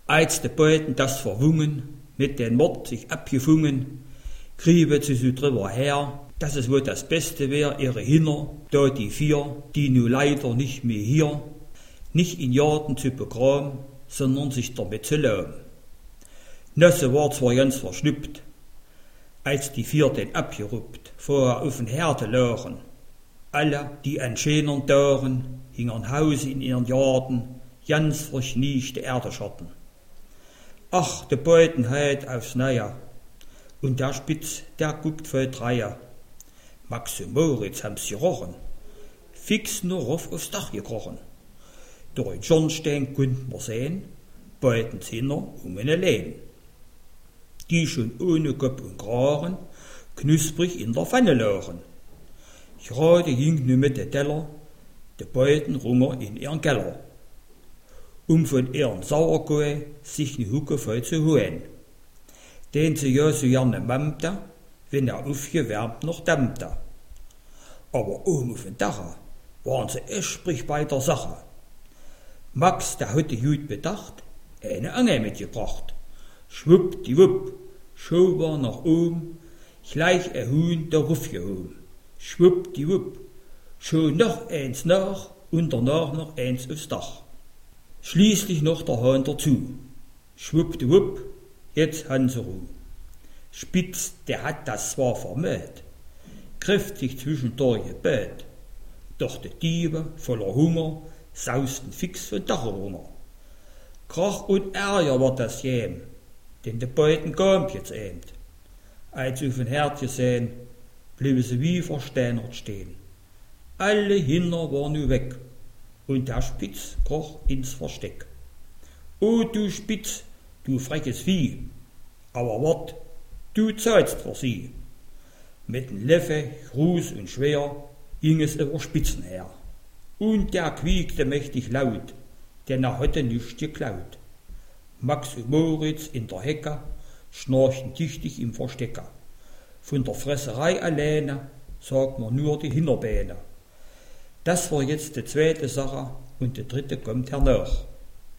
Als de beiden das verwungen, mit den Mord sich abgefungen, kriebe sie so drüber her, dass es wohl das Beste wär, ihre Hinner, da die 4, die nu leider nicht mehr hier, nicht in Jahren zu begraben, sondern sich damit zu laben. Nösse war zwar ganz verschnuppt, als die 4 den abgeruppt, vorher auf den Herde lagen. Alle, die an schönern Tagen, hingen Hause in ihren Jarden, ganz verschnieschte Erdeschatten. Ach, de beiden heit aufs Neue, und der Spitz, der guckt voll Dreier. Max und Moritz haben's gerochen, fix nur aufs Dach gekrochen. Durch den Schornstein konnten wir sehen, beiden Zinner eine Lehn, die schon ohne Kopf und Kragen knusprig in der Pfanne lagen. Gerade hing nu mit der Teller de beiden Runger in ihren Keller, von ihren Sauerkohl sich ne Hucke voll zu holen, den sie ja so gerne mammte, wenn aufgewärmt noch dämmte. Aber oben auf dem Dach waren sie echt bei der Sache. Max, der hatte gut bedacht, eine Angel mitgebracht. Schwuppdiwupp, schon war nach oben, gleich ein Huhn der Ruf gehoben. Schwuppdiwupp, schon noch eins nach und danach noch eins aufs Dach. Schließlich noch der Hahn dazu. Schwuppdiwupp, jetzt haben sie Ruhe. Spitz, der hat das zwar vermählt, kräftig zwischendurch gebellt, doch die Diebe voller Hunger sausten fix von Dach runter. Krach und Ärger war das jem, denn die beiden kamen jetzt eben. Als sie auf den Herd gesehen, blieben sie wie versteinert stehen. Alle Hinder waren nu weg, und der Spitz kroch ins Versteck. O du Spitz, du freches Vieh, aber wart, du zahlst für sie. Mit dem Leffe, groß und schwer, ging es über Spitzen her. Und der quiekte mächtig laut, denn hatte nichts geklaut. Max und Moritz in der Hecke schnarchten tüchtig im Verstecker. Von der Fresserei alleine sagt man nur die Hinterbeine. Das war jetzt die zweite Sache und die dritte kommt hernach.